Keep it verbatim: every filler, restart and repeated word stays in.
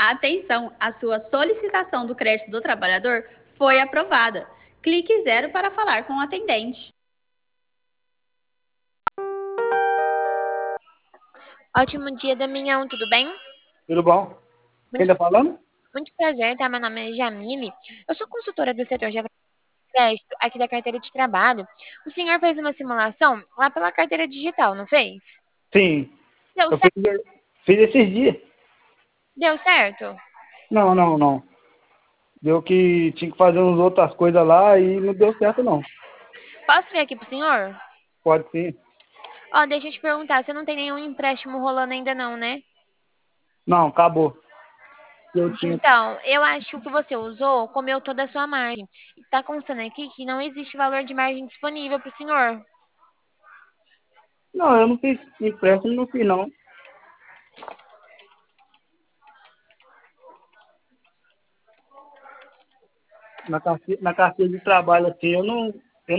Atenção, a sua solicitação do crédito do trabalhador foi aprovada. Clique zero para falar com o atendente. Ótimo dia, Damião, tudo bem? Tudo bom? Quem Muito, tá falando? muito prazer, tá? Meu nome é Jamile. Eu sou consultora do setor de crédito aqui da carteira de trabalho. O senhor fez uma simulação lá pela carteira digital, não fez? Sim. Deu Eu fiz, certo? fiz esses dias. Deu certo? Não, não, não. Deu que tinha que fazer umas outras coisas lá e não deu certo, não. Posso vir aqui pro senhor? Pode sim. Ó, deixa eu te perguntar, você não tem nenhum empréstimo rolando ainda não, né? Não, acabou. Eu tinha. Então, eu acho que você usou, comeu toda a sua margem. E tá constando aqui que não existe valor de margem disponível pro senhor. Não, eu não fiz empréstimo, não fiz, não. Na carteira, na carteira de trabalho, assim, eu não,